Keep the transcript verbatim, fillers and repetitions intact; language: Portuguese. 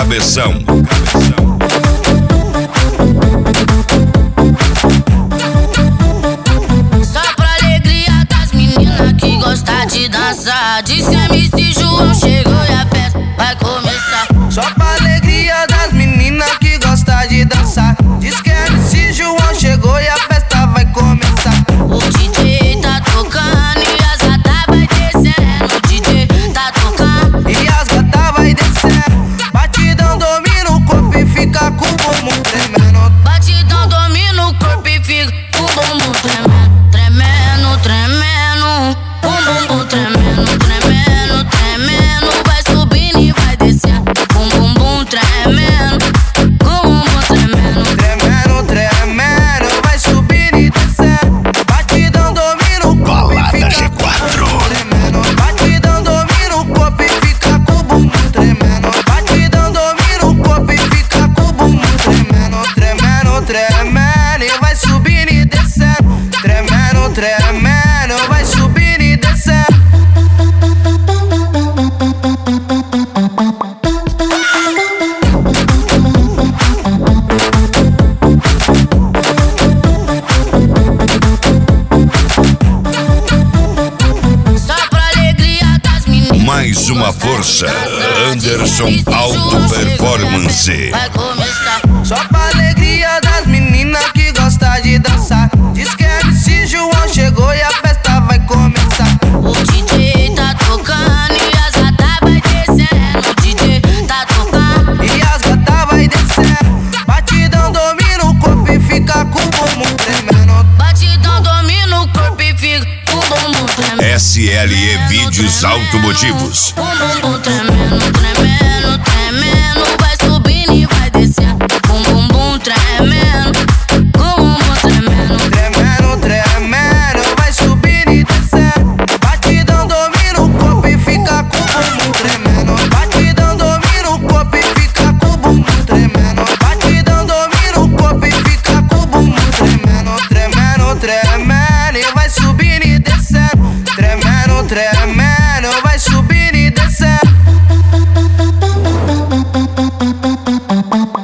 cabeção. Só pra alegria das meninas que gostam de dançar. Diz que M C João chegou e a festa vai começar. Só pra alegria das meninas que gostam de dançar. Diz que M C João chegou e a festa vai começar. O D J tá tocando e as gatas vai descendo. O D J tá tocando e as gatas vai descendo. Batidão domina o corpo e fica com o bumbum tremendo. Batidão domina o corpo e fica com o bumbum tremendo. Tremendo, tremendo. O bumbum tremendo, tremendo, tremendo. Vai subindo e vai descendo. Com o bumbum tremendo. Com o bumbum tremendo. Tremendo, tremendo. Vai subindo e descendo. Batidão domina o corpo e fica G quatro. com o bumbum tremendo. Batidão domina o corpo e fica com o bumbum tremendo. Batidão domina o corpo e fica com o bumbum tremendo. Tremendo, tremendo. E vai subindo e descendo. Tremendo, tremendo. Vai subindo e descendo. Só pra alegria das meninas. Mais uma força, Anderson Alto Performance. Vai começar. Só pra alegria das meninas que gostam de dançar. Diz que M C João chegou e a festa vai começar. O D J tá tocando e as gatas vai descendo. O D J tá tocando E as gatas vai descendo. Batidão domina o corpo e fica com o bumbum tremendo. batidão domina o corpo e fica com o bumbum tremendo. S L E Vídeos Automotivos. O bumbum tremendo, tremendo, tremendo. Vai subindo e vai descendo. Com o bumbum tremendo. Com o bumbum tremendo. Tremendo, tremendo. Vai subindo e descendo. Batidão domina o corpo e fica com o bumbum tremendo. Batidão domina o corpo e fica com o bumbum tremendo. Batidão domina o corpo e fica com o bumbum tremendo. Tremendo, tremendo. E vai subindo e descendo. Tremendo, tremendo. Vai subindo e descendo.